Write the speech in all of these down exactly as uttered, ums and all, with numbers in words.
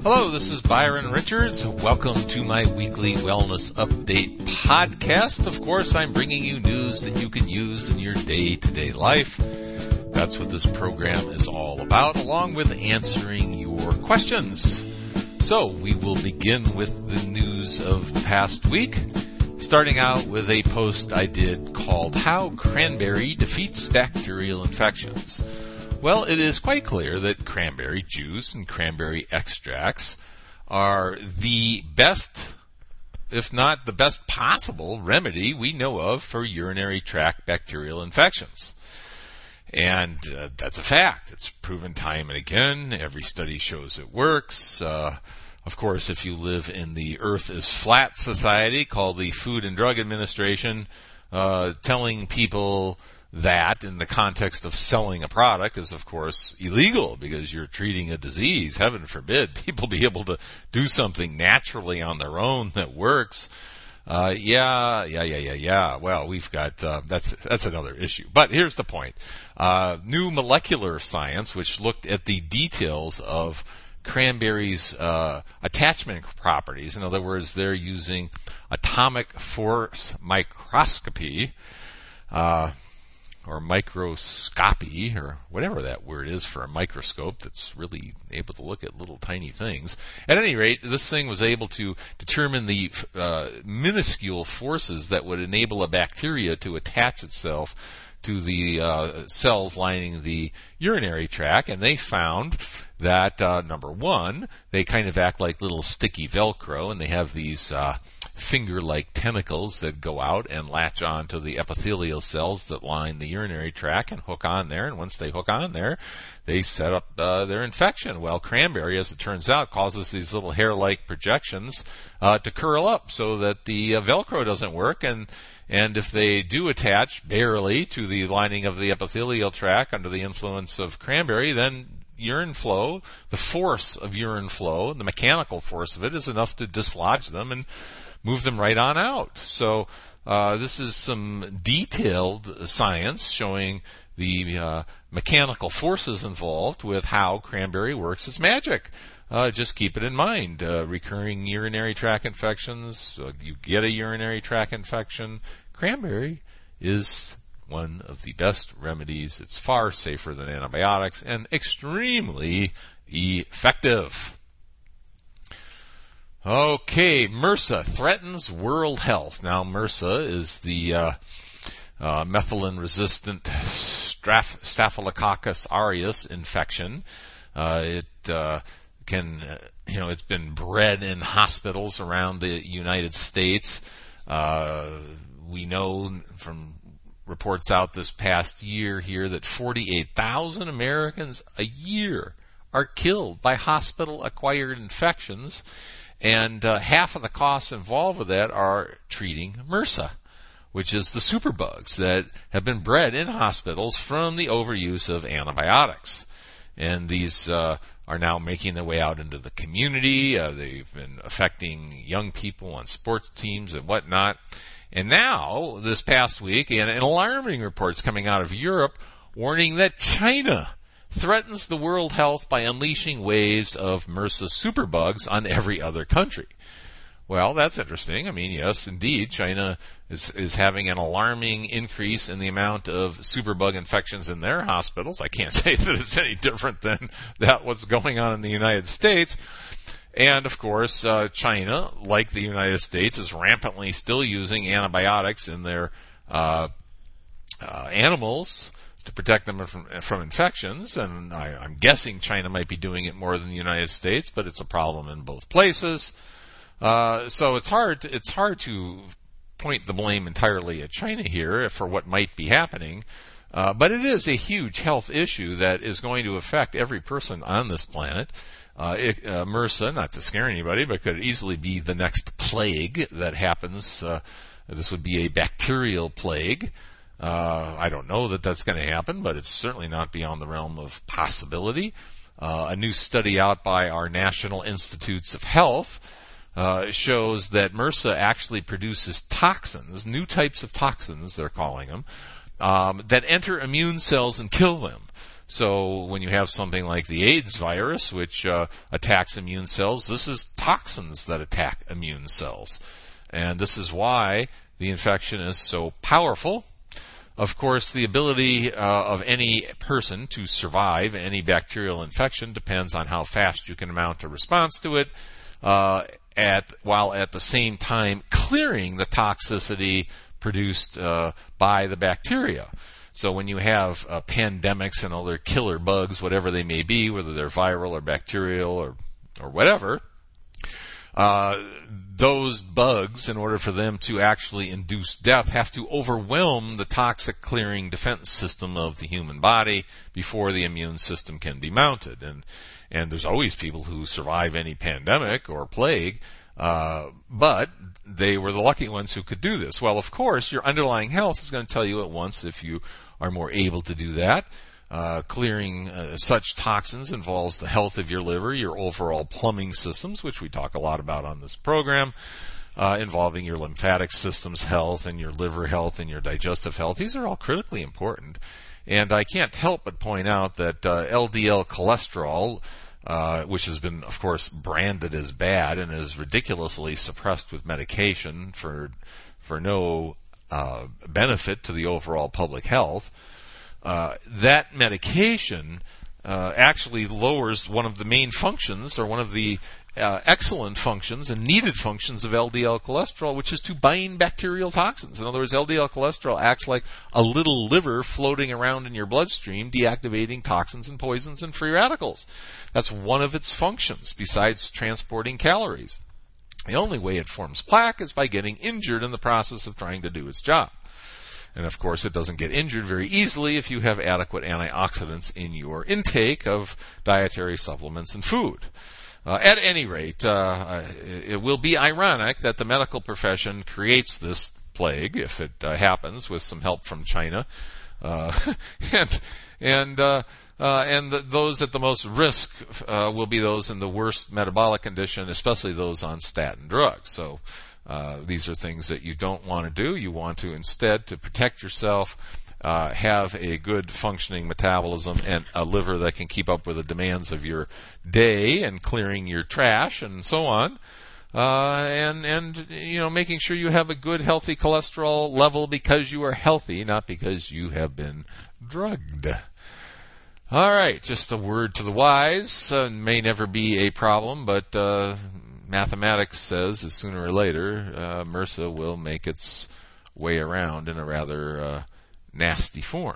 Hello, this is Byron Richards. Welcome to my weekly Wellness Update podcast. Of course, I'm bringing you news that you can use in your day-to-day life. That's what this program is all about, along with answering your questions. So, we will begin with the news of the past week, starting out with a post I did called How Cranberry Defeats Bacterial Infections. Well, it is quite clear that cranberry juice and cranberry extracts are the best, if not the best possible remedy we know of for urinary tract bacterial infections. And uh, that's a fact. It's proven time and again. Every study shows it works. Uh, of course, if you live in the Earth is Flat society called the Food and Drug Administration, uh, telling people that in the context of selling a product is, of course, illegal because you're treating a disease. Heaven forbid people be able to do something naturally on their own that works. Uh, yeah, yeah, yeah, yeah, yeah. Well, we've got, uh, that's, that's another issue. But here's the point. Uh, new molecular science, which looked at the details of cranberry's, uh, attachment properties. In other words, they're using atomic force microscopy, uh, or microscopy, or whatever that word is for a microscope that's really able to look at little tiny things. At any rate, this thing was able to determine the uh, minuscule forces that would enable a bacteria to attach itself to the uh, cells lining the urinary tract, and they found that, uh, number one, they kind of act like little sticky Velcro, and they have these uh, finger-like tentacles that go out and latch on to the epithelial cells that line the urinary tract and hook on there. And once they hook on there, they set up uh, their infection. Well, cranberry, as it turns out, causes these little hair-like projections uh, to curl up so that the uh, Velcro doesn't work. And and if they do attach barely to the lining of the epithelial tract under the influence of cranberry, then urine flow, the force of urine flow, the mechanical force of it, is enough to dislodge them and move them right on out. So uh, this is some detailed science showing the uh, mechanical forces involved with how cranberry works its magic. Uh, just keep it in mind. Uh, recurring urinary tract infections, uh, you get a urinary tract infection, cranberry is one of the best remedies. It's far safer than antibiotics and extremely effective. Okay, MRSA threatens world health. Now, MRSA is the uh, uh, methicillin-resistant Staph- Staphylococcus aureus infection. Uh, it uh, can, uh, you know, it's been bred in hospitals around the United States. Uh, we know from reports out this past year here that forty-eight thousand Americans a year are killed by hospital-acquired infections. And uh, half of the costs involved with that are treating MRSA, which is the superbugs that have been bred in hospitals from the overuse of antibiotics. And these uh, are now making their way out into the community. Uh, they've been affecting young people on sports teams and whatnot. And now, this past week, and, and alarming reports coming out of Europe warning that China threatens the world health by unleashing waves of MRSA superbugs on every other country. Well, that's interesting. I mean, yes, indeed, China is, is having an alarming increase in the amount of superbug infections in their hospitals. I can't say that it's any different than that what's going on in the United States. And, of course, uh, China, like the United States, is rampantly still using antibiotics in their uh, uh, animals to protect them from, from infections, and I, I'm guessing China might be doing it more than the United States, but it's a problem in both places. Uh, so it's hard to, it's hard to point the blame entirely at China here for what might be happening, uh, but it is a huge health issue that is going to affect every person on this planet. Uh, it, uh, MRSA, not to scare anybody, but could easily be the next plague that happens. Uh, this would be a bacterial plague. Uh, I don't know that that's going to happen, but it's certainly not beyond the realm of possibility. Uh, a new study out by our National Institutes of Health uh, shows that MRSA actually produces toxins, new types of toxins, they're calling them, um, that enter immune cells and kill them. So when you have something like the AIDS virus, which uh, attacks immune cells, this is toxins that attack immune cells. And this is why the infection is so powerful. Of course, the ability uh, of any person to survive any bacterial infection depends on how fast you can mount a response to it, uh, at while at the same time clearing the toxicity produced uh, by the bacteria. So when you have uh, pandemics and other killer bugs, whatever they may be, whether they're viral or bacterial or or whatever, uh, those bugs, in order for them to actually induce death, have to overwhelm the toxic clearing defense system of the human body before the immune system can be mounted. And and there's always people who survive any pandemic or plague, uh, but they were the lucky ones who could do this. Well, of course, your underlying health is going to tell you at once if you are more able to do that. Uh, clearing uh, such toxins involves the health of your liver, your overall plumbing systems, which we talk a lot about on this program, uh, involving your lymphatic system's health and your liver health and your digestive health. These are all critically important. And I can't help but point out that uh, L D L cholesterol, uh, which has been, of course, branded as bad and is ridiculously suppressed with medication for for no uh, benefit to the overall public health, uh, that medication uh, actually lowers one of the main functions, or one of the uh, excellent functions and needed functions of L D L cholesterol, which is to bind bacterial toxins. In other words, L D L cholesterol acts like a little liver floating around in your bloodstream, deactivating toxins and poisons and free radicals. That's one of its functions, besides transporting calories. The only way it forms plaque is by getting injured in the process of trying to do its job. And of course, it doesn't get injured very easily if you have adequate antioxidants in your intake of dietary supplements and food. Uh, at any rate, uh, it will be ironic that the medical profession creates this plague, if it uh, happens, with some help from China, uh, and and uh, uh, and the, those at the most risk uh, will be those in the worst metabolic condition, especially those on statin drugs. So uh, these are things that you don't want to do. You want to instead, to protect yourself, Uh, have a good functioning metabolism and a liver that can keep up with the demands of your day and clearing your trash and so on, uh, and and you know making sure you have a good healthy cholesterol level because you are healthy, not because you have been drugged. All right, just a word to the wise. Uh, may never be a problem, but uh, mathematics says that sooner or later uh, MRSA will make its way around in a rather uh, nasty form.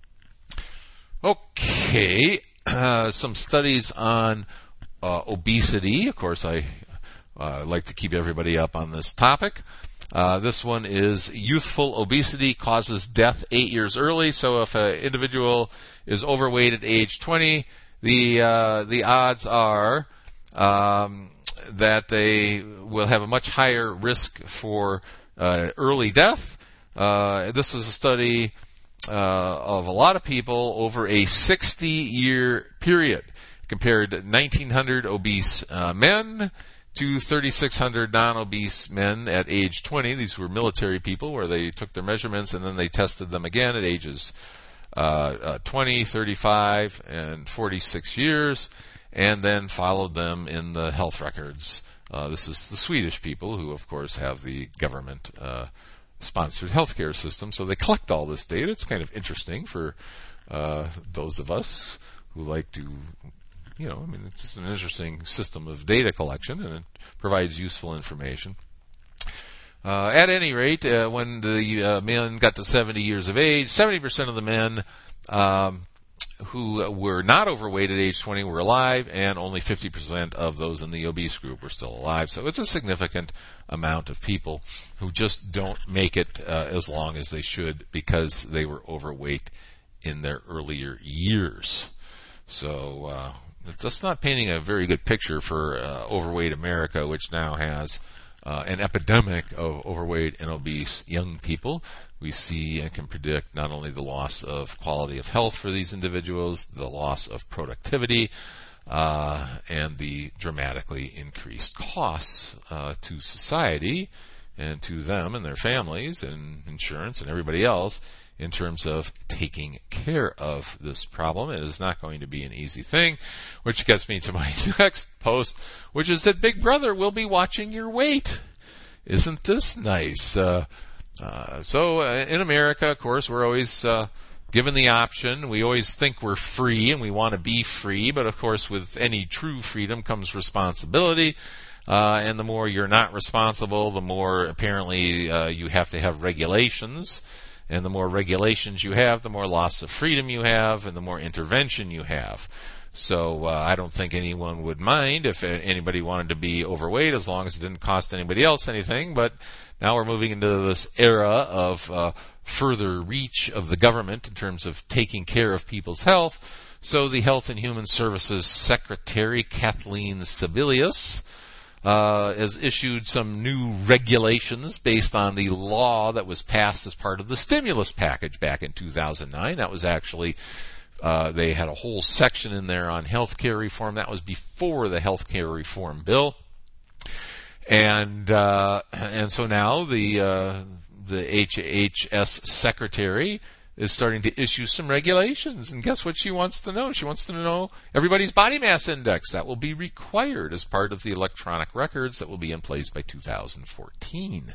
Okay, uh, some studies on uh, obesity. Of course, I uh, like to keep everybody up on this topic. Uh, this one is youthful obesity causes death eight years early. So if an individual is overweight at age twenty, the uh, the odds are um, that they will have a much higher risk for uh, early death. Uh, this is a study uh, of a lot of people over a sixty-year period. Compared nineteen hundred obese uh, men to thirty-six hundred non-obese men at age twenty. These were military people where they took their measurements and then they tested them again at ages uh, uh, twenty, thirty-five, and forty-six years, and then followed them in the health records. Uh, this is the Swedish people who, of course, have the government uh, sponsored healthcare system, so they collect all this data. It's kind of interesting for uh, those of us who like to, you know, I mean, it's just an interesting system of data collection, and it provides useful information. Uh, at any rate, uh, when the uh, men got to seventy years of age, seventy percent of the men um, who were not overweight at age twenty were alive, and only fifty percent of those in the obese group were still alive. So it's a significant amount of people who just don't make it uh, as long as they should because they were overweight in their earlier years. So uh, that's not painting a very good picture for uh, overweight America, which now has uh, an epidemic of overweight and obese young people. We see and can predict not only the loss of quality of health for these individuals, the loss of productivity, uh, and the dramatically increased costs uh, to society and to them and their families and insurance and everybody else in terms of taking care of this problem. It is not going to be an easy thing, which gets me to my next post, which is that Big Brother will be watching your weight. Isn't this nice? Uh, uh, so uh, in America, of course, we're always uh, given the option. We always think we're free and we want to be free, but of course with any true freedom comes responsibility. Uh, and the more you're not responsible, the more apparently uh, you have to have regulations. And the more regulations you have, the more loss of freedom you have, and the more intervention you have. So uh, I don't think anyone would mind if anybody wanted to be overweight, as long as it didn't cost anybody else anything. But now we're moving into this era of uh, further reach of the government in terms of taking care of people's health. So the Health and Human Services Secretary, Kathleen Sebelius, Uh, has issued some new regulations based on the law that was passed as part of the stimulus package back in two thousand nine. That was actually, uh, they had a whole section in there on health care reform. That was before the health care reform bill. And, uh, and so now the, uh, the H H S secretary is starting to issue some regulations. And guess what she wants to know? She wants to know everybody's body mass index. That will be required as part of the electronic records that will be in place by two thousand fourteen.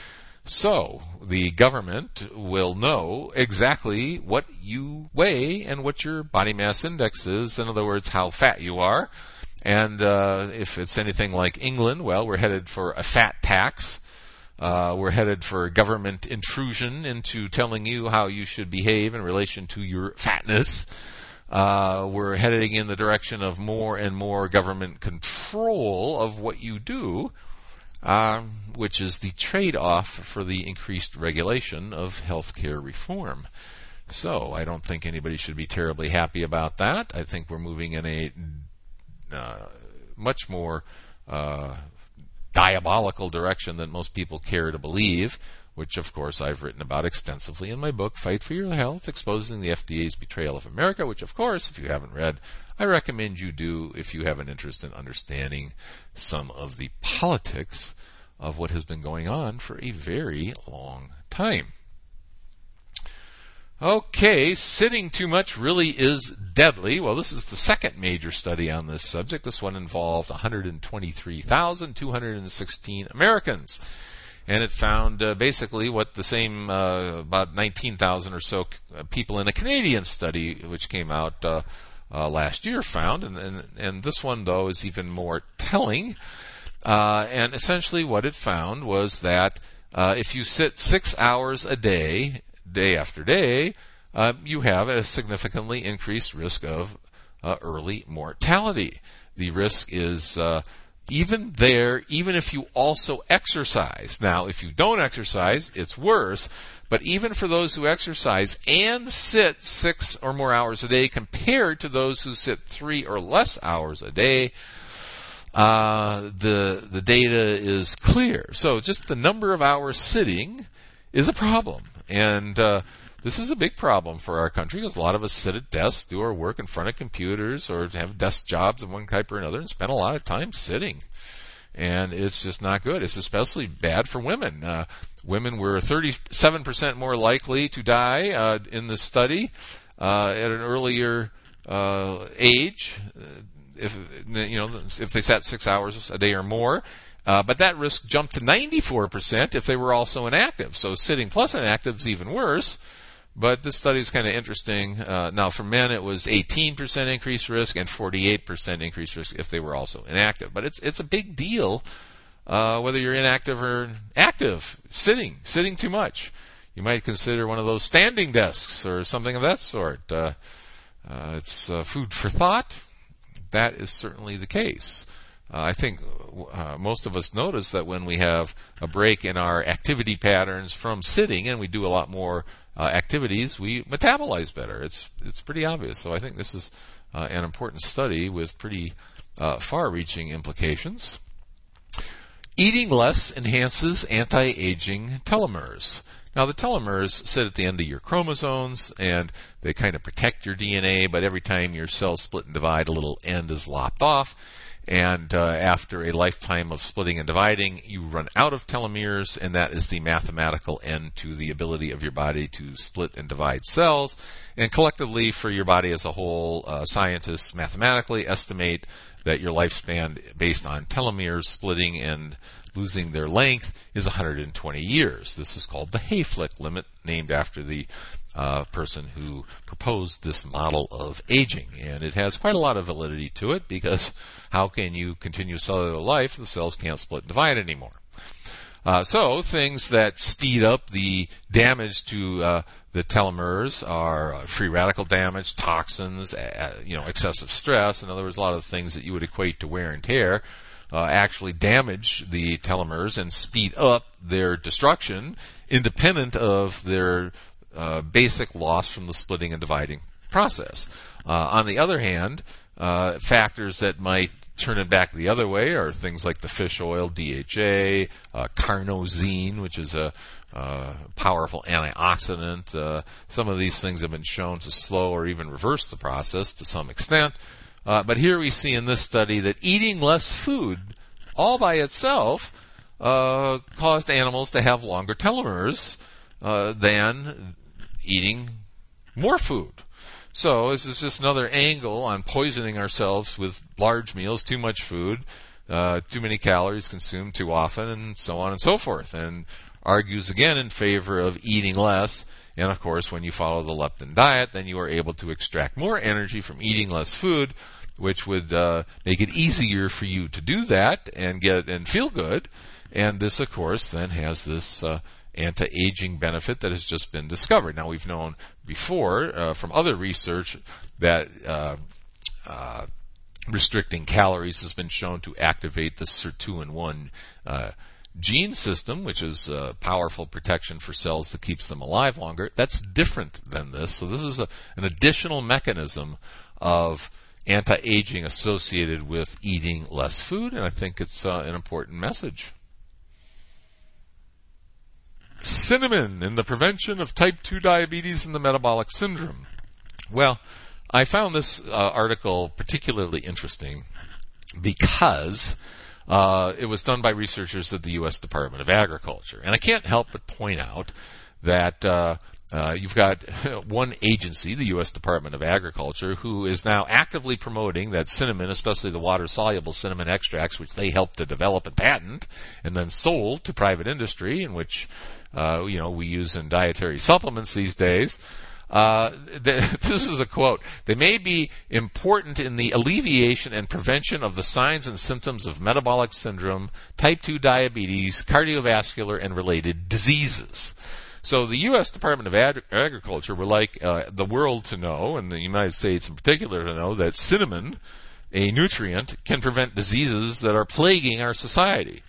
So the government will know exactly what you weigh and what your body mass index is. In other words, how fat you are. And uh, if it's anything like England, well, we're headed for a fat tax. Uh, we're headed for government intrusion into telling you how you should behave in relation to your fatness. Uh, we're heading in the direction of more and more government control of what you do, um, which is the trade-off for the increased regulation of healthcare reform. So I don't think anybody should be terribly happy about that. I think we're moving in a uh, much more uh diabolical direction than most people care to believe, which of course I've written about extensively in my book, Fight for Your Health, Exposing the F D A's Betrayal of America, which of course, if you haven't read, I recommend you do if you have an interest in understanding some of the politics of what has been going on for a very long time. Okay, sitting too much really is deadly. Well, this is the second major study on this subject. This one involved one hundred twenty-three thousand two hundred sixteen Americans. And it found uh, basically what the same, uh, about nineteen thousand or so c- people in a Canadian study, which came out uh, uh, last year, found. And, and, and this one, though, is even more telling. Uh, and essentially what it found was that uh, if you sit six hours a day, day after day, uh, you have a significantly increased risk of uh, early mortality. The risk is uh, even there, even if you also exercise. Now, if you don't exercise, it's worse. But even for those who exercise and sit six or more hours a day compared to those who sit three or less hours a day, uh, the the data is clear. So just the number of hours sitting is a problem. And uh, this is a big problem for our country because a lot of us sit at desks, do our work in front of computers, or have desk jobs of one type or another, and spend a lot of time sitting. And it's just not good. It's especially bad for women. Uh, women were thirty-seven percent more likely to die uh, in this study uh, at an earlier uh, age, if you know if they sat six hours a day or more. Uh, but that risk jumped to ninety-four percent if they were also inactive. So sitting plus inactive is even worse. But this study is kind of interesting. Uh, now, for men, it was eighteen percent increased risk and forty-eight percent increased risk if they were also inactive. But it's it's a big deal uh, whether you're inactive or active. Sitting, sitting too much. You might consider one of those standing desks or something of that sort. Uh, uh, it's uh, food for thought. That is certainly the case. Uh, I think uh, most of us notice that when we have a break in our activity patterns from sitting and we do a lot more uh, activities, we metabolize better. It's it's pretty obvious. So I think this is uh, an important study with pretty uh, far-reaching implications. Eating less enhances anti-aging telomeres. Now, the telomeres sit at the end of your chromosomes, and they kind of protect your D N A, but every time your cells split and divide, a little end is lopped off. And uh, after a lifetime of splitting and dividing, you run out of telomeres, and that is the mathematical end to the ability of your body to split and divide cells. And collectively, for your body as a whole, uh, scientists mathematically estimate that your lifespan based on telomeres splitting and losing their length is one hundred twenty years. This is called the Hayflick limit, named after the uh, person who proposed this model of aging. And it has quite a lot of validity to it, because how can you continue cellular life if the cells can't split and divide anymore? Uh, so things that speed up the damage to uh, the telomeres are uh, free radical damage, toxins, uh, you know, excessive stress. In other words, a lot of the things that you would equate to wear and tear uh, actually damage the telomeres and speed up their destruction, independent of their uh, basic loss from the splitting and dividing process. Uh, on the other hand, uh, factors that might turn it back the other way are things like the fish oil, D H A, uh, carnosine, which is a uh, powerful antioxidant. Uh, some of these things have been shown to slow or even reverse the process to some extent. Uh, but here we see in this study that eating less food all by itself uh, caused animals to have longer telomeres uh, than eating more food. So this is just another angle on poisoning ourselves with large meals, too much food, uh, too many calories consumed too often, and so on and so forth, and argues again in favor of eating less. And of course, when you follow the leptin diet, then you are able to extract more energy from eating less food, which would uh, make it easier for you to do that and get and feel good. And this, of course, then has this uh, anti-aging benefit that has just been discovered. Now, we've known before uh, from other research that uh, uh, restricting calories has been shown to activate the sirtuin one uh, gene system, which is uh, powerful protection for cells that keeps them alive longer. That's different than this. So this is a, an additional mechanism of anti-aging associated with eating less food, and I think it's uh, an important message. Cinnamon in the prevention of type two diabetes and the metabolic syndrome. Well, I found this uh, article particularly interesting because uh, it was done by researchers at the U S Department of Agriculture. And I can't help but point out that uh, uh, you've got one agency, the U S Department of Agriculture, who is now actively promoting that cinnamon, especially the water-soluble cinnamon extracts, which they helped to develop and patent, and then sold to private industry, in which Uh, you know, we use in dietary supplements these days. Uh, th- this is a quote. They may be important in the alleviation and prevention of the signs and symptoms of metabolic syndrome, type two diabetes, cardiovascular, and related diseases. So the U S Department of Ag- Agriculture would like uh, the world to know, and the United States in particular to know, that cinnamon, a nutrient, can prevent diseases that are plaguing our society.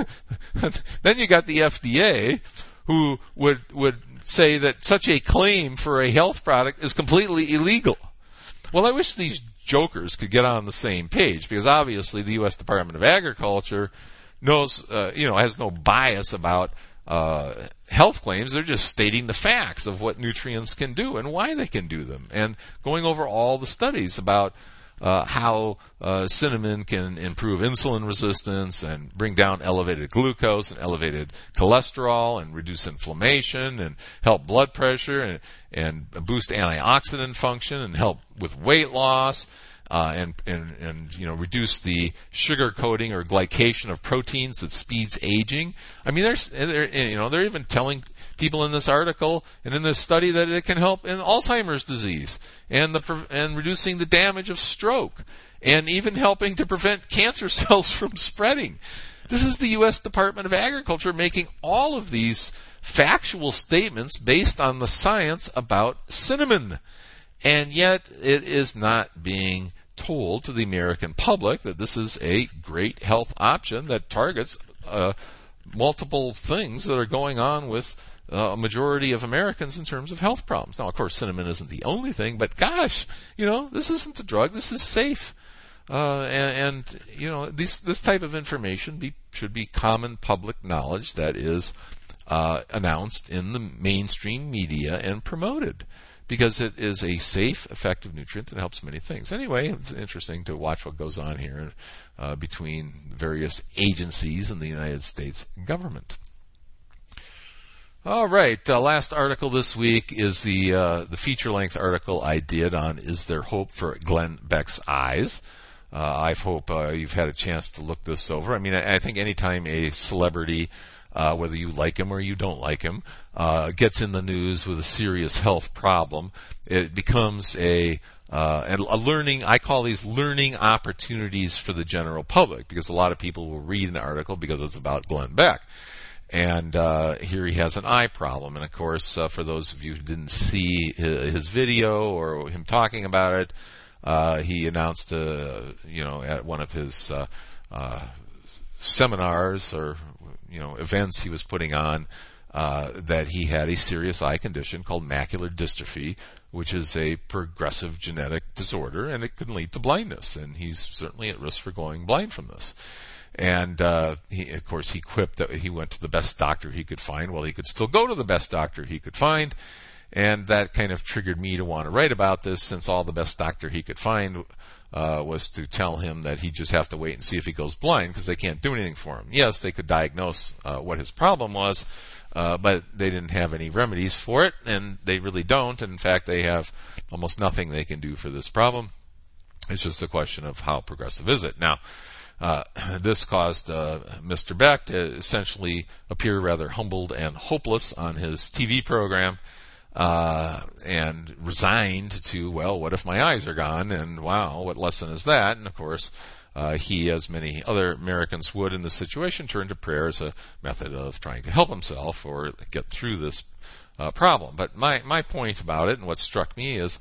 Then you got the F D A, who would would say that such a claim for a health product is completely illegal. Well, I wish these jokers could get on the same page, because obviously the U S Department of Agriculture knows, uh, you know, has no bias about uh, health claims. They're just stating the facts of what nutrients can do and why they can do them, and going over all the studies about Uh, how uh, cinnamon can improve insulin resistance and bring down elevated glucose and elevated cholesterol and reduce inflammation and help blood pressure and, and boost antioxidant function and help with weight loss uh, and, and, and you know reduce the sugar coating or glycation of proteins that speeds aging. I mean, there's they're, you know they're even telling people in this article and in this study that it can help in Alzheimer's disease and the and reducing the damage of stroke, and even helping to prevent cancer cells from spreading. This is the U S Department of Agriculture making all of these factual statements based on the science about cinnamon, and yet it is not being told to the American public that this is a great health option that targets uh, multiple things that are going on with Uh, a majority of Americans in terms of health problems. Now, of course, cinnamon isn't the only thing, but gosh, you know, this isn't a drug. This is safe. Uh, and, and, you know, this, this type of information be, should be common public knowledge that is uh, announced in the mainstream media and promoted. because it is a safe, effective nutrient that helps many things. Anyway, it's interesting to watch what goes on here uh, between various agencies in the United States government. All right, uh, last article this week is the uh, the feature-length article I did on Is There Hope for Glenn Beck's Eyes? Uh, I hope uh, you've had a chance to look this over. I mean, I, I think anytime a celebrity, uh, whether you like him or you don't like him, uh, gets in the news with a serious health problem, it becomes a uh, a learning. I call these learning opportunities for the general public, because a lot of people will read an article because it's about Glenn Beck. And uh, here he has an eye problem. And, of course, uh, for those of you who didn't see his, his video or him talking about it, uh, he announced, uh, you know, at one of his uh, uh, seminars or, you know, events he was putting on uh, that he had a serious eye condition called macular dystrophy, which is a progressive genetic disorder, and it can lead to blindness. And he's certainly at risk for going blind from this. And, uh, he, of course, he quipped that he went to the best doctor he could find. Well, he could still go to the best doctor he could find. And that kind of triggered me to want to write about this, since all the best doctor he could find uh, was to tell him that he'd just have to wait and see if he goes blind, because they can't do anything for him. Yes, they could diagnose uh, what his problem was, uh, but they didn't have any remedies for it, and they really don't. And in fact, they have almost nothing they can do for this problem. It's just a question of how progressive is it. Now, Uh, this caused uh, Mister Beck to essentially appear rather humbled and hopeless on his T V program, uh, and resigned to, well, what if my eyes are gone? And wow, what lesson is that? And of course, uh, he, as many other Americans would in this situation, turned to prayer as a method of trying to help himself or get through this uh, problem. But my, my point about it, and what struck me, is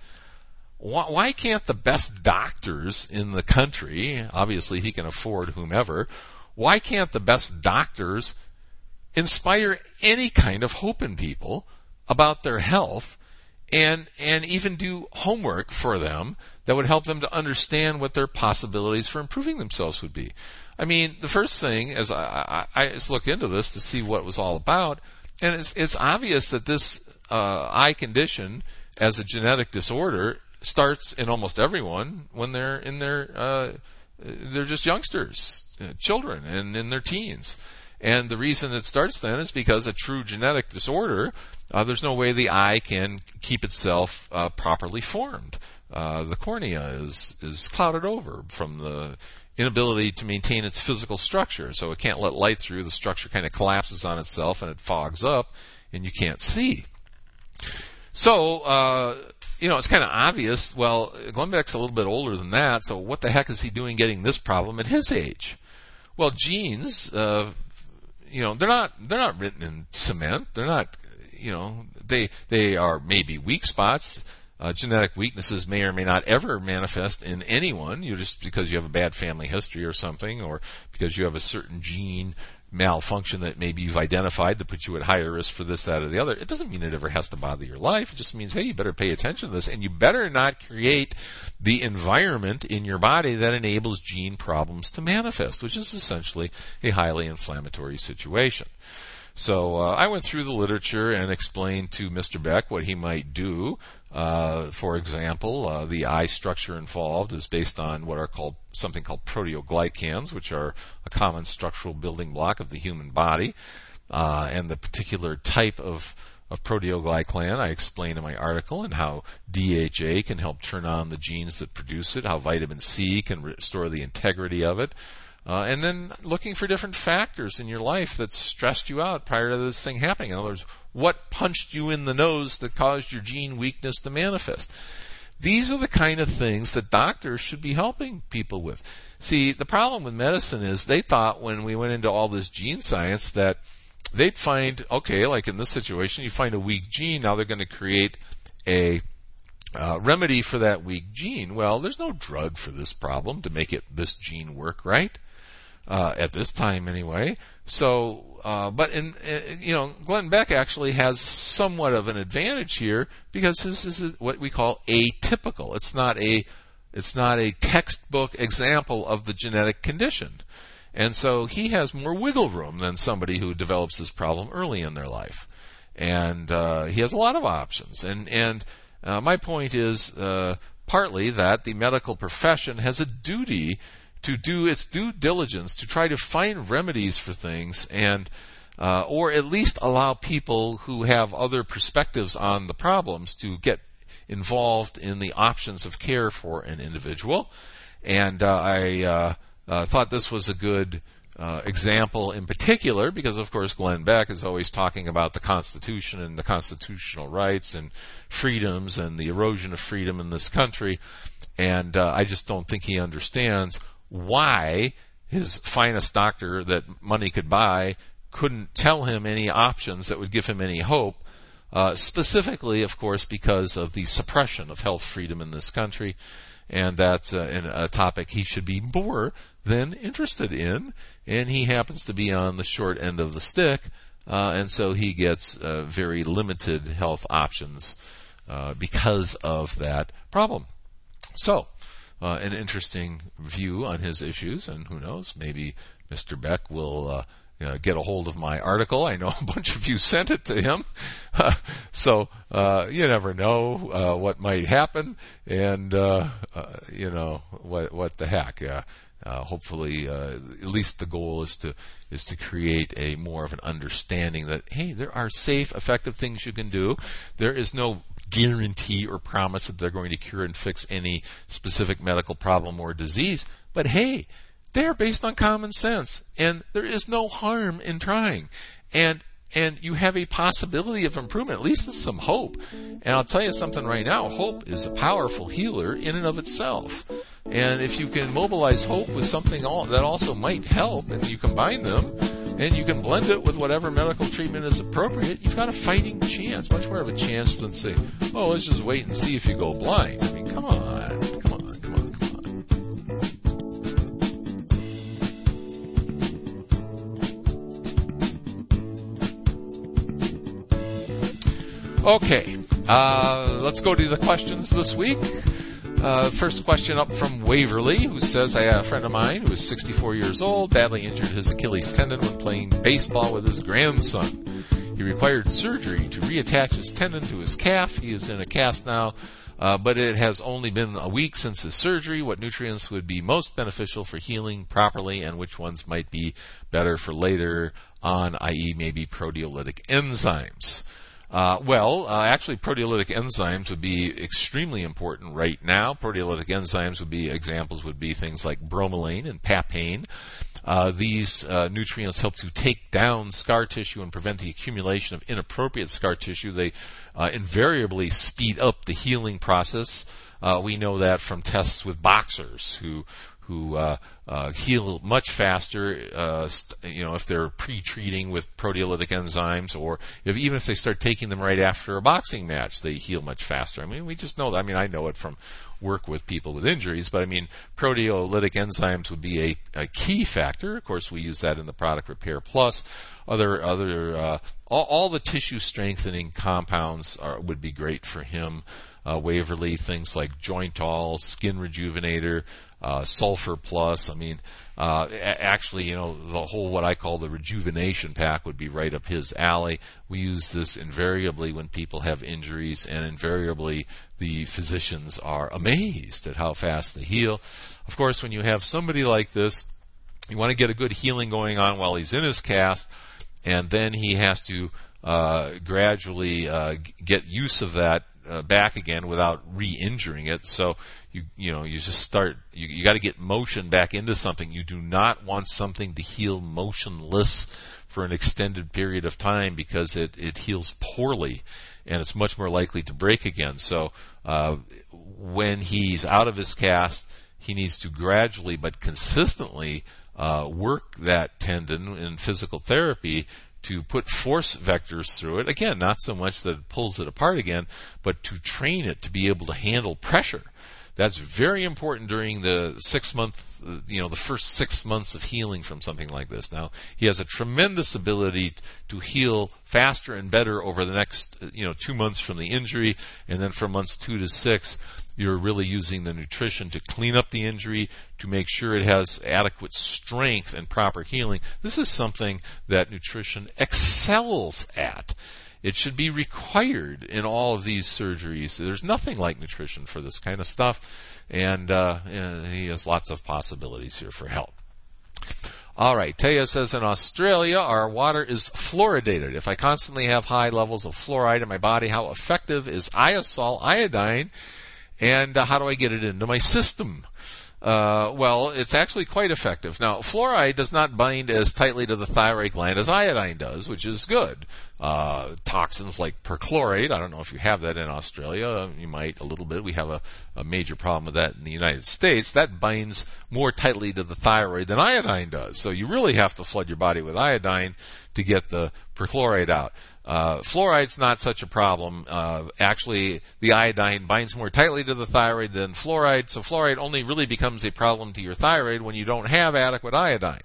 why can't the best doctors in the country, obviously he can afford whomever, why can't the best doctors inspire any kind of hope in people about their health, and and even do homework for them that would help them to understand what their possibilities for improving themselves would be? I mean, the first thing is I, I, I just look into this to see what it was all about, and it's, it's obvious that this uh, eye condition as a genetic disorder starts in almost everyone when they're in their uh, they're just youngsters, uh, children, and in their teens. And the reason it starts then is because a true genetic disorder, uh, there's no way the eye can keep itself uh, properly formed. Uh, the cornea is is clouded over from the inability to maintain its physical structure, so it can't let light through. The structure kind of collapses on itself and it fogs up, and you can't see. So, uh, you know, it's kind of obvious. Well, Glenn Beck's a little bit older than that, so what the heck is he doing getting this problem at his age? Well, genes, uh, you know, they're not they're not written in cement. They're not, you know, they they are maybe weak spots. Uh, genetic weaknesses may or may not ever manifest in anyone. You just because you have a bad family history or something, or because you have a certain gene malfunction that maybe you've identified that puts you at higher risk for this, that, or the other. It doesn't mean it ever has to bother your life. It just means, hey, you better pay attention to this, and you better not create the environment in your body that enables gene problems to manifest, which is essentially a highly inflammatory situation. So uh, I went through the literature and explained to Mister Beck what he might do. Uh, for example, uh, the eye structure involved is based on what are called something called proteoglycans, which are a common structural building block of the human body. Uh, and the particular type of, of proteoglycan I explain in my article, and how D H A can help turn on the genes that produce it, how vitamin C can restore the integrity of it. Uh, and then looking for different factors in your life that stressed you out prior to this thing happening. In other words, what punched you in the nose that caused your gene weakness to manifest? These are the kind of things that doctors should be helping people with. See, the problem with medicine is they thought when we went into all this gene science that they'd find, okay, like in this situation, you find a weak gene, now they're going to create a uh, remedy for that weak gene. Well, there's no drug for this problem to make it this gene work right. Uh, at this time anyway. So, uh, but in, uh, you know, Glenn Beck actually has somewhat of an advantage here because this is what we call atypical. It's not a, it's not a textbook example of the genetic condition. And so he has more wiggle room than somebody who develops this problem early in their life. And, uh, he has a lot of options. And, and, Uh, my point is uh, partly that the medical profession has a duty to do its due diligence to try to find remedies for things, and uh, or at least allow people who have other perspectives on the problems to get involved in the options of care for an individual. And uh, I uh, uh, thought this was a good uh, example in particular because, of course, Glenn Beck is always talking about the Constitution and the constitutional rights and freedoms and the erosion of freedom in this country. And uh, I just don't think he understands why his finest doctor that money could buy couldn't tell him any options that would give him any hope. Uh, specifically, of course, because of the suppression of health freedom in this country, and that's uh, in a topic he should be more than interested in, and he happens to be on the short end of the stick, uh, and so he gets uh, very limited health options uh, because of that problem. So, uh, an interesting view on his issues, and who knows, maybe Mister Beck will uh, Uh, get a hold of my article. I know a bunch of you sent it to him. Uh, so, uh, you never know uh, what might happen. And, uh, uh, you know, what what the heck. Uh, uh, hopefully, uh, at least the goal is to is to create a more of an understanding that, hey, there are safe, effective things you can do. There is no guarantee or promise that they're going to cure and fix any specific medical problem or disease. But, hey, they are based on common sense, and there is no harm in trying. And and you have a possibility of improvement. At least there's some hope. And I'll tell you something right now. Hope is a powerful healer in and of itself. And if you can mobilize hope with something that also might help, and you combine them, and you can blend it with whatever medical treatment is appropriate, you've got a fighting chance, much more of a chance than say, oh, let's just wait and see if you go blind. I mean, come on, come on. Okay, uh, let's go to the questions this week. Uh, first question up from Waverly, who says, I have a friend of mine who is sixty-four years old, badly injured his Achilles tendon when playing baseball with his grandson. He required surgery to reattach his tendon to his calf. He is in a cast now, uh, but it has only been a week since his surgery. What nutrients would be most beneficial for healing properly, and which ones might be better for later on, that is maybe proteolytic enzymes? Uh, well, uh, actually, proteolytic enzymes would be extremely important right now. Proteolytic enzymes would be, examples would be things like bromelain and papain. Uh, these uh, nutrients help to take down scar tissue and prevent the accumulation of inappropriate scar tissue. They uh, invariably speed up the healing process. Uh, we know that from tests with boxers who who uh, uh, heal much faster, uh, st- you know, if they're pre-treating with proteolytic enzymes, or if even if they start taking them right after a boxing match, they heal much faster. I mean, we just know that. I mean, I know it from work with people with injuries, but I mean, proteolytic enzymes would be a, a key factor. Of course, we use that in the product Repair Plus. Other, other, uh, all, all the tissue strengthening compounds are, would be great for him. Uh, Waverly, things like Jointol, Skin Rejuvenator, uh, Sulfur Plus. I mean, uh, a- actually, you know, the whole what I call the rejuvenation pack would be right up his alley. We use this invariably when people have injuries, and invariably the physicians are amazed at how fast they heal. Of course, when you have somebody like this, you want to get a good healing going on while he's in his cast, and then he has to uh, gradually uh, get use of that uh, back again without re-injuring it. So you you know you just start you, you got to get motion back into something. You do not want something to heal motionless for an extended period of time, because it it heals poorly, and it's much more likely to break again. So uh, when he's out of his cast, he needs to gradually but consistently uh, work that tendon in physical therapy to put force vectors through it. Again, not so much that it pulls it apart again, but to train it to be able to handle pressure. That's very important during the six month, you know, the first six months of healing from something like this. Now, he has a tremendous ability to heal faster and better over the next, you know, two months from the injury, and then from months two to six, you're really using the nutrition to clean up the injury, to make sure it has adequate strength and proper healing. This is something that nutrition excels at. it should be required in all of these surgeries. There's nothing like nutrition for this kind of stuff, and uh, he has lots of possibilities here for help. All right, Taya says, in Australia, our water is fluoridated. If I constantly have high levels of fluoride in my body, how effective is Iosol iodine, and uh, how do I get it into my system? Uh, well, it's actually quite effective. Now, fluoride does not bind as tightly to the thyroid gland as iodine does, which is good. Uh, toxins like perchlorate, I don't know if you have that in Australia. You might a little bit. We have a, a major problem with that in the United States. That binds more tightly to the thyroid than iodine does. So you really have to flood your body with iodine to get the perchlorate out. Uh, fluoride's not such a problem. Uh, actually, the iodine binds more tightly to the thyroid than fluoride, so fluoride only really becomes a problem to your thyroid when you don't have adequate iodine.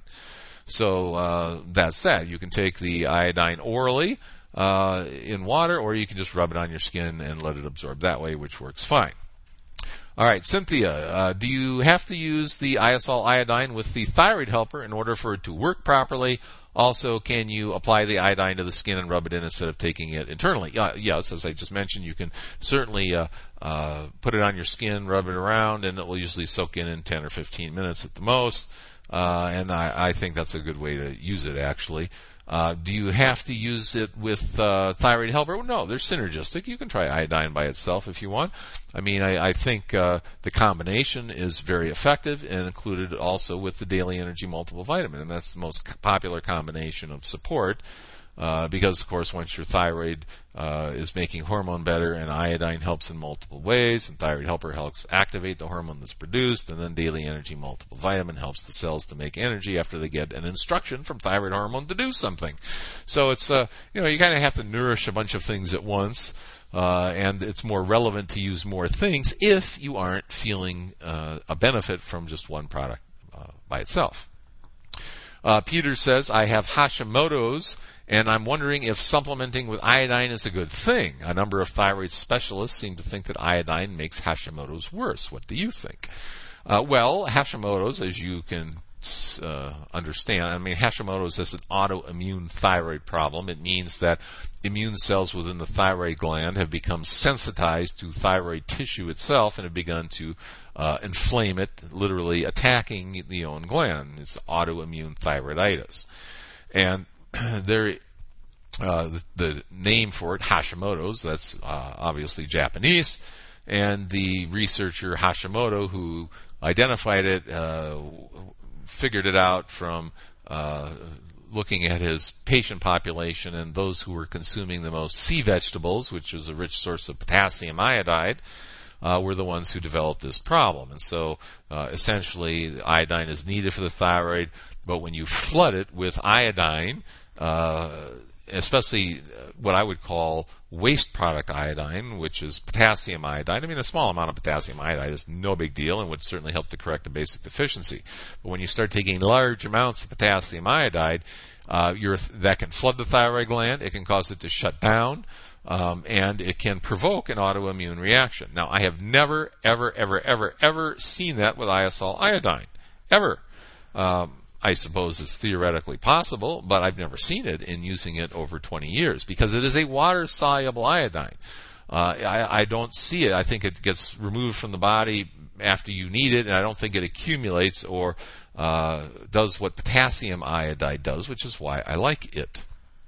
So uh, that's that. You can take the iodine orally uh, in water, or you can just rub it on your skin and let it absorb that way, which works fine. All right, Cynthia, uh, do you have to use the Iosol iodine with the thyroid helper in order for it to work properly? Also, can you apply the iodine to the skin and rub it in instead of taking it internally? Uh, yes, as I just mentioned, you can certainly uh, uh, put it on your skin, rub it around, and it will usually soak in in ten or fifteen minutes at the most. Uh, and I, I think that's a good way to use it, actually. Uh, do you have to use it with uh, thyroid helper? Well, no, they're synergistic. You can try iodine by itself if you want. I mean, I, I think uh, the combination is very effective and included also with the Daily Energy Multiple Vitamin, and that's the most popular combination of support. Uh, because, of course, once your thyroid uh, is making hormone better, and iodine helps in multiple ways, and thyroid helper helps activate the hormone that's produced, and then Daily Energy Multiple Vitamin helps the cells to make energy after they get an instruction from thyroid hormone to do something. So it's, uh, you know, you kind of have to nourish a bunch of things at once, uh, and it's more relevant to use more things if you aren't feeling uh, a benefit from just one product uh, by itself. Uh, Peter says, I have Hashimoto's, and I'm wondering if supplementing with iodine is a good thing. A number of thyroid specialists seem to think that iodine makes Hashimoto's worse. What do you think? Uh, well, Hashimoto's, as you can uh, understand, I mean, Hashimoto's is an autoimmune thyroid problem. It means that immune cells within the thyroid gland have become sensitized to thyroid tissue itself and have begun to uh, inflame it, literally attacking the own gland. It's autoimmune thyroiditis. And there, uh, the, the name for it, Hashimoto's, that's uh, obviously Japanese, and the researcher Hashimoto who identified it uh, figured it out from uh, looking at his patient population and those who were consuming the most sea vegetables, which was a rich source of potassium iodide, uh, were the ones who developed this problem. And so uh, essentially iodine is needed for the thyroid, but when you flood it with iodine, uh, especially what I would call waste product iodine, which is potassium iodide. I mean, a small amount of potassium iodide is no big deal and would certainly help to correct a basic deficiency. But when you start taking large amounts of potassium iodide, uh, you're, that can flood the thyroid gland, it can cause it to shut down, um, and it can provoke an autoimmune reaction. Now, I have never, ever, ever, ever, ever seen that with Iosol iodine. Ever. Um, I suppose it's theoretically possible, but I've never seen it in using it over twenty years because it is a water-soluble iodine. Uh, I, I don't see it. I think it gets removed from the body after you need it, and I don't think it accumulates or uh, does what potassium iodide does, which is why I like it.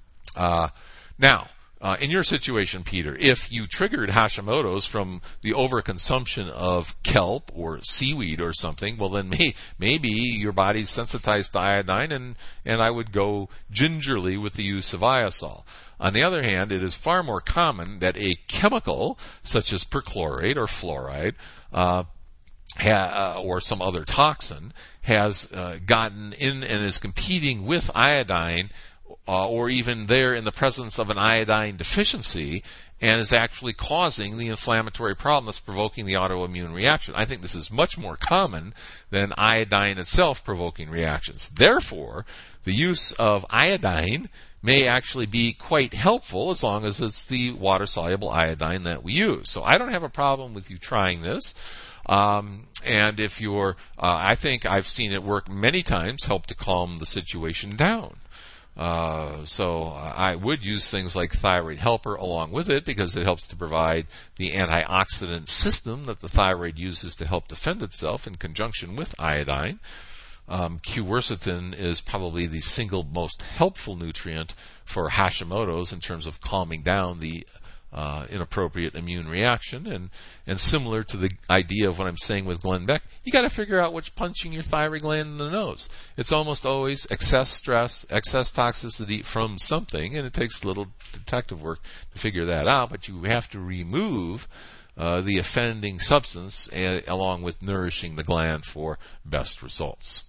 Uh, now, Uh, in your situation, Peter, if you triggered Hashimoto's from the overconsumption of kelp or seaweed or something, well then may, maybe your body's sensitized to iodine, and, and I would go gingerly with the use of Iosol. On the other hand, it is far more common that a chemical such as perchlorate or fluoride uh, ha, uh, or some other toxin has uh, gotten in and is competing with iodine, Uh, or even there in the presence of an iodine deficiency, and is actually causing the inflammatory problem that's provoking the autoimmune reaction. I think this is much more common than iodine itself provoking reactions. Therefore, the use of iodine may actually be quite helpful as long as it's the water-soluble iodine that we use. So I don't have a problem with you trying this. Um, and if you're, uh, I think I've seen it work many times, help to calm the situation down. Uh, so I would use things like Thyroid Helper along with it because it helps to provide the antioxidant system that the thyroid uses to help defend itself in conjunction with iodine. Um, quercetin is probably the single most helpful nutrient for Hashimoto's in terms of calming down the uh, inappropriate immune reaction. And, and similar to the idea of what I'm saying with Glenn Beck, you got to figure out what's punching your thyroid gland in the nose. It's almost always excess stress, excess toxicity from something, and it takes a little detective work to figure that out, but you have to remove uh, the offending substance a- along with nourishing the gland for best results.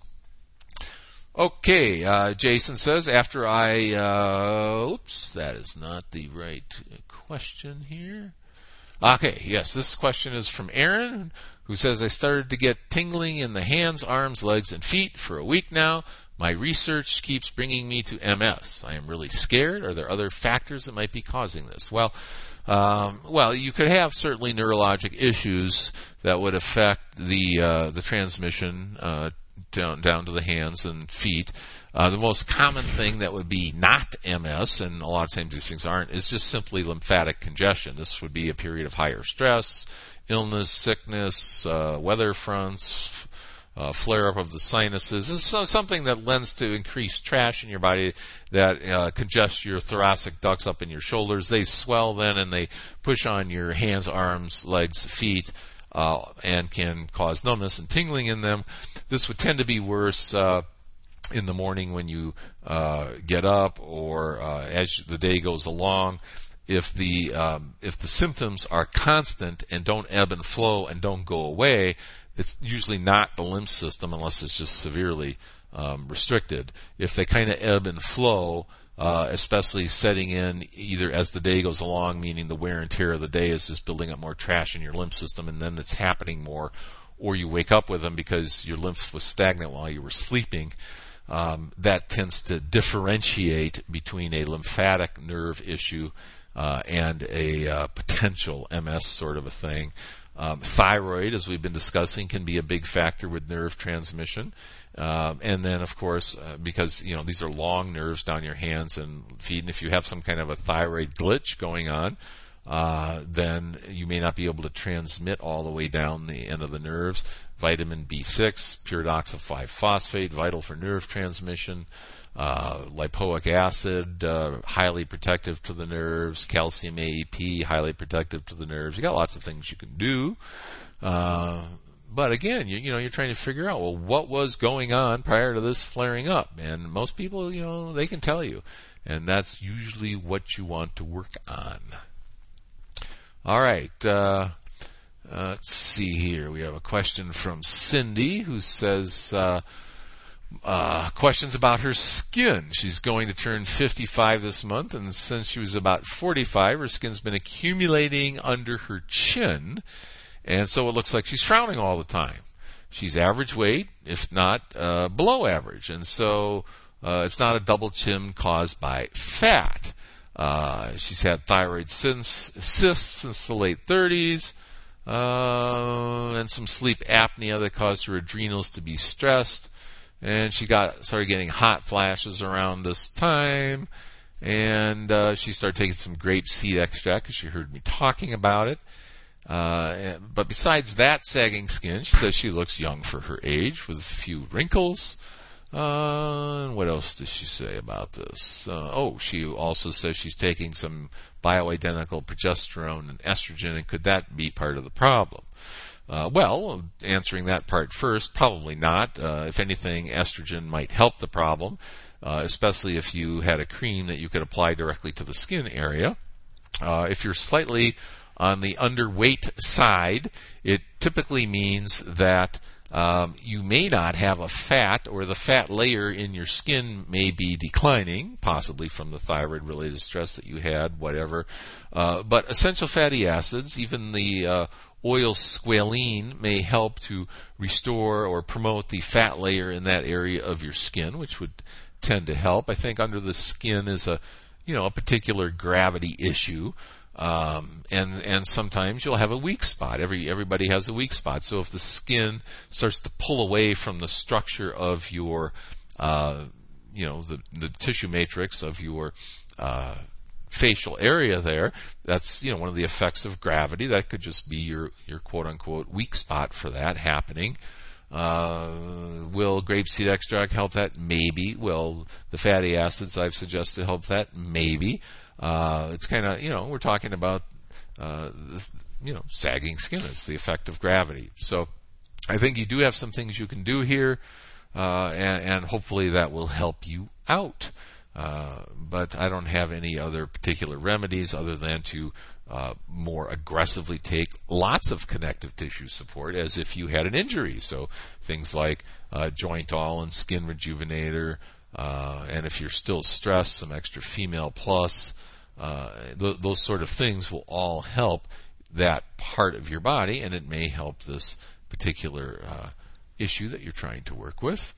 Okay, uh, Jason says, after I, uh, oops, that is not the right question here. Okay, yes, this question is from Aaron, who says, I started to get tingling in the hands, arms, legs, and feet for a week now. My research keeps bringing me to M S. I am really scared. Are there other factors that might be causing this? Well, um, well, you could have certainly neurologic issues that would affect the uh, the transmission uh down down to the hands and feet. Uh, the most common thing that would be not M S, and a lot of times these things aren't, is just simply lymphatic congestion. This would be a period of higher stress, illness, sickness, uh, weather fronts, uh, flare-up of the sinuses. This is something that lends to increased trash in your body that uh, congests your thoracic ducts up in your shoulders. They swell then and they push on your hands, arms, legs, feet, Uh, and can cause numbness and tingling in them. This would tend to be worse uh, in the morning when you uh, get up or uh, as the day goes along. If the um, if the symptoms are constant and don't ebb and flow and don't go away, it's usually not the lymph system unless it's just severely um, restricted. If they kind of ebb and flow, Uh, especially setting in either as the day goes along, meaning the wear and tear of the day is just building up more trash in your lymph system, and then it's happening more, or you wake up with them because your lymph was stagnant while you were sleeping. Um, that tends to differentiate between a lymphatic nerve issue uh, and a uh, potential M S sort of a thing. Um, thyroid, as we've been discussing, can be a big factor with nerve transmission. Uh, and then, of course, uh, because, you know, these are long nerves down your hands and feet, and if you have some kind of a thyroid glitch going on, uh, then you may not be able to transmit all the way down the end of the nerves. Vitamin B six, pyridoxal five phosphate, vital for nerve transmission. Uh, lipoic acid, uh, highly protective to the nerves. Calcium A E P, highly protective to the nerves. You got lots of things you can do. Uh, But again, you, you know, you're trying to figure out, well, what was going on prior to this flaring up? And most people, you know, they can tell you. And that's usually what you want to work on. All right. Uh, uh, let's see here. We have a question from Cindy who says, uh, uh, questions about her skin. She's going to turn fifty-five this month, and since she was about forty-five, her skin's been accumulating under her chin. And so it looks like she's frowning all the time. She's average weight, if not uh, below average. And so uh, it's not a double chin caused by fat. Uh, she's had thyroid cysts since the late thirties, uh, and some sleep apnea that caused her adrenals to be stressed. And she got started getting hot flashes around this time. And uh, she started taking some grape seed extract because she heard me talking about it. Uh, but besides that sagging skin, she says she looks young for her age with a few wrinkles. Uh, and what else does she say about this? Uh, oh, she also says she's taking some bioidentical progesterone and estrogen, and could that be part of the problem? Uh, well, answering that part first, probably not. Uh, if anything, estrogen might help the problem, uh, especially if you had a cream that you could apply directly to the skin area. Uh, if you're slightly on the underweight side, it typically means that um, you may not have a fat, or the fat layer in your skin may be declining, possibly from the thyroid-related stress that you had, whatever. Uh, but essential fatty acids, even the uh, oil squalene, may help to restore or promote the fat layer in that area of your skin, which would tend to help. I think under the skin is a, you know, a particular gravity issue. Um, and, and sometimes you'll have a weak spot. Every, everybody has a weak spot. So if the skin starts to pull away from the structure of your, uh, you know, the, the tissue matrix of your uh, facial area there. That's, you know, one of the effects of gravity. That could just be your, your quote-unquote weak spot for that happening. Uh, will grapeseed extract help that? Maybe. Will the fatty acids I've suggested help that? Maybe. Uh, it's kind of, you know, we're talking about, uh, the, you know, sagging skin. It's the effect of gravity. So I think you do have some things you can do here, uh, and, and hopefully that will help you out. Uh, but I don't have any other particular remedies other than to uh, more aggressively take lots of connective tissue support as if you had an injury. So things like uh, joint all and skin rejuvenator, uh, and if you're still stressed, some extra female plus, uh, th- those sort of things will all help that part of your body, and it may help this particular uh, issue that you're trying to work with.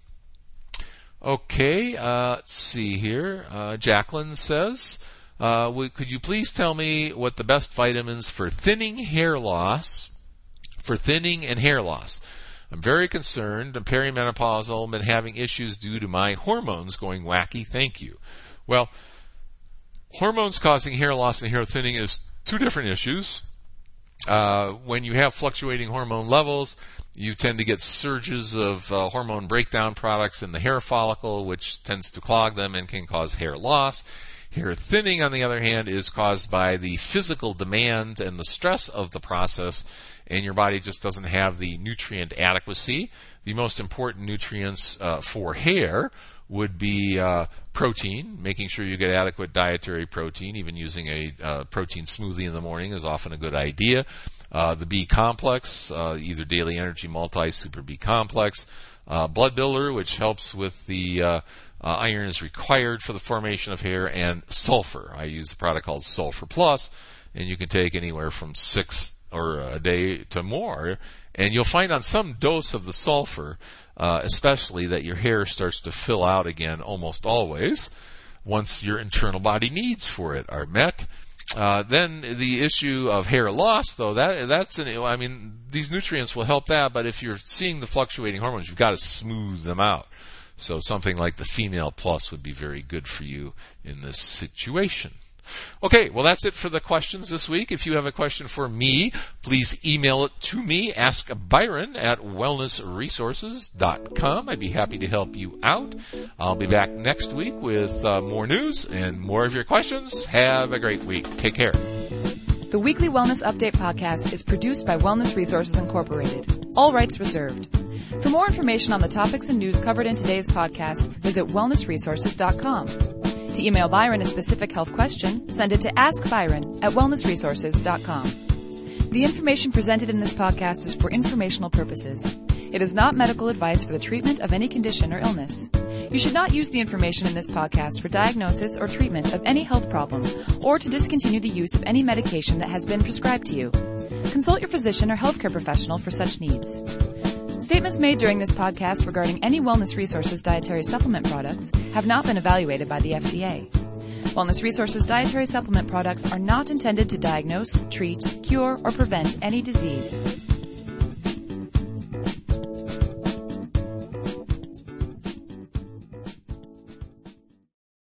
Okay, uh, let's see here. Uh, Jacqueline says, uh, w- could you please tell me what the best vitamins for thinning hair loss, for thinning and hair loss? I'm very concerned. I'm perimenopausal, been having issues due to my hormones going wacky. Thank you. Well, hormones causing hair loss and hair thinning is two different issues. Uh, when you have fluctuating hormone levels, you tend to get surges of uh, hormone breakdown products in the hair follicle, which tends to clog them and can cause hair loss. Hair thinning, on the other hand, is caused by the physical demand and the stress of the process, and your body just doesn't have the nutrient adequacy. The most important nutrients uh, for hair would be uh, protein, making sure you get adequate dietary protein. Even using a uh, protein smoothie in the morning is often a good idea. Uh, the B complex, uh, either Daily Energy Multi, Super B complex, uh, blood builder, which helps with the uh, uh, iron is required for the formation of hair, and sulfur. I use a product called Sulfur Plus, and you can take anywhere from six or a day to more, and you'll find on some dose of the sulfur, uh, especially, that your hair starts to fill out again almost always once your internal body needs for it are met. Uh, then the issue of hair loss, though, that that's an, I mean, these nutrients will help that, but if you're seeing the fluctuating hormones, you've got to smooth them out. So something like the Female Plus would be very good for you in this situation. Okay, well, that's it for the questions this week. If you have a question for me, please email it to me, ask Byron at wellness resources dot com. I'd be happy to help you out. I'll be back next week with uh, more news and more of your questions. Have a great week. Take care. The Weekly Wellness Update podcast is produced by Wellness Resources Incorporated. All rights reserved. For more information on the topics and news covered in today's podcast, visit wellness resources dot com. To email Byron a specific health question, send it to ask byron at wellness resources dot com. The information presented in this podcast is for informational purposes. It is not medical advice for the treatment of any condition or illness. You should not use the information in this podcast for diagnosis or treatment of any health problem or to discontinue the use of any medication that has been prescribed to you. Consult your physician or healthcare professional for such needs. Statements made during this podcast regarding any Wellness Resources dietary supplement products have not been evaluated by the F D A. Wellness Resources dietary supplement products are not intended to diagnose, treat, cure, or prevent any disease.